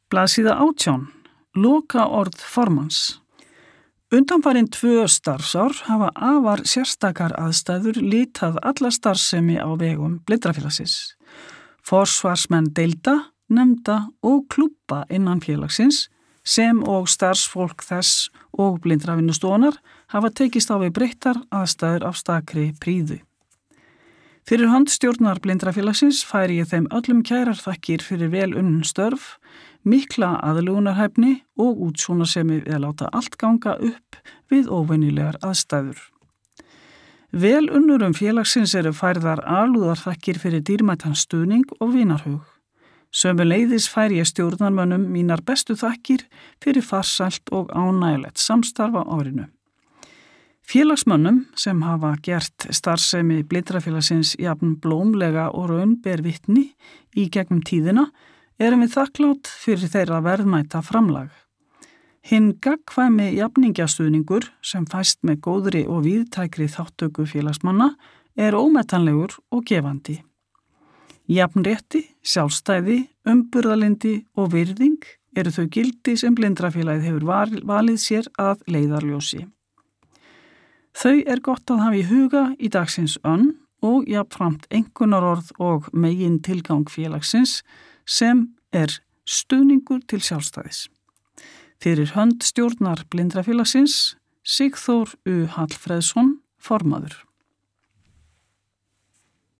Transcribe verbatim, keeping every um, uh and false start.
Blaðsíða átján. Loka orð formanns. Undanfarin tvö starfsár hafa afar sérstakar aðstæður litað alla starfsemi á vegum Blindrafélagsins. Forsvarsmenn deilda, nefnda og klúbba innan félagsins sem og starfsfólk þess og Blindravinnustofunar hafa tekist á við breyttar aðstæður af stakri príðu. Fyrir hönd stjórnar Blindrafélagsins færi ég þeim öllum kærar þakkir fyrir vel unnin störf, mikla aðlögunarhæfni og útsjónarsemi við að láta allt ganga upp við óvenjulegar aðstæður. Vel unnurum félagsins eru færðar alúðarþakkir fyrir dýrmætan stuðning og vinarhug. Sömuleiðis færi ég stjórnarmönnum mínar bestu þakkir fyrir farsælt og ánægilegt samstarf á árinu. Félagsmönnum sem hafa gert starfsemi Blindrafélagsins jafn blómlega og raun ber vitni í gegnum tíðina erum við þakklátt fyrir þeirra verðmæta framlag. Hinn gagnkvæmi jafningjastuðningur sem fæst með góðri og víðtækri þáttöku félagsmanna er ómetanlegur og gefandi. Jafnrétti, sjálfstæði, umburðarlyndi og virðing eru þau gildi sem Blindrafélagið hefur valið sér að leiðarljósi. Þau er gott að hafa í huga í dagsins önn og jafnframt einkunnarorð og megin tilgang félagsins sem er stuðningur til sjálfstæðis. Fyrir hönd stjórnar Blindrafélagsins Sigþór U. Hallfreðsson, formaður.